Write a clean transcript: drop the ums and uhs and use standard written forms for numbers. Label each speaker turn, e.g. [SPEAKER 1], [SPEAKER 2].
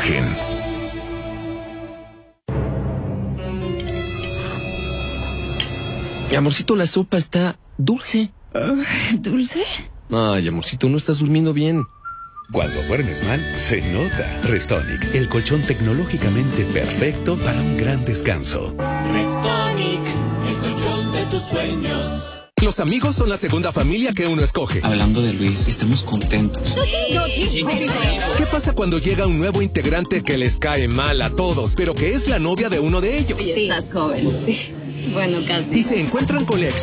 [SPEAKER 1] Colágeno.
[SPEAKER 2] Amorcito, la sopa está dulce.
[SPEAKER 3] ¿Dulce?
[SPEAKER 2] Ay, amorcito, no estás durmiendo bien.
[SPEAKER 1] Cuando duermes mal, se nota. Restonic, el colchón tecnológicamente perfecto para un gran descanso.
[SPEAKER 4] Restonic, el colchón de tus sueños.
[SPEAKER 5] Los amigos son la segunda familia que uno escoge.
[SPEAKER 6] Hablando de Luis, estamos contentos.
[SPEAKER 5] ¿Qué pasa cuando llega un nuevo integrante que les cae mal a todos, pero que es la novia de uno de ellos?
[SPEAKER 3] Sí, estás joven. Sí. Bueno, casi.
[SPEAKER 5] Y se encuentran con la